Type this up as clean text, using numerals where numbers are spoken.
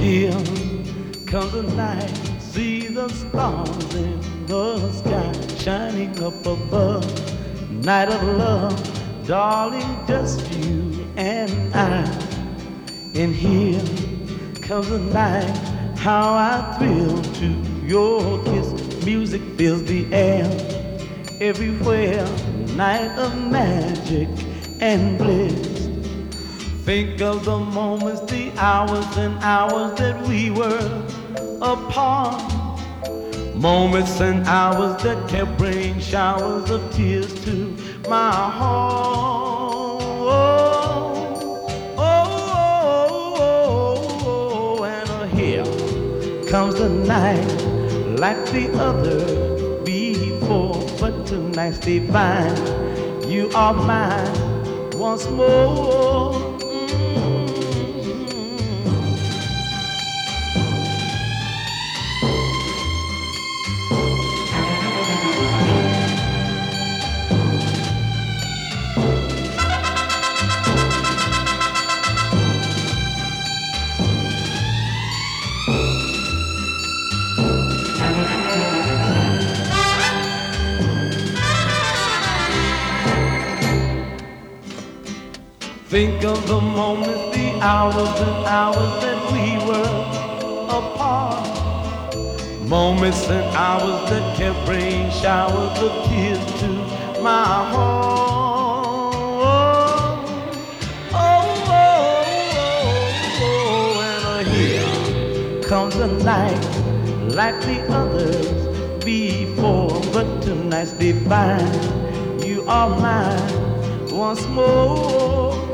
Here comes the night, see the stars in the sky shining up above. Night of love, darling, just you and I. And here comes the night, how I thrill to your kiss. Music fills the air everywhere, night of magic and bliss. Think of the moments, the hours and hours that we were apart. Moments and hours that kept bringing showers of tears to my heart. And here comes the night, like the other before, but tonight's divine. You are mine once more. Think of the moments, the hours and hours that we were apart. Moments and hours that kept bringing showers of tears to my heart. And here comes the night, like the others before, but tonight's divine. You are mine once more.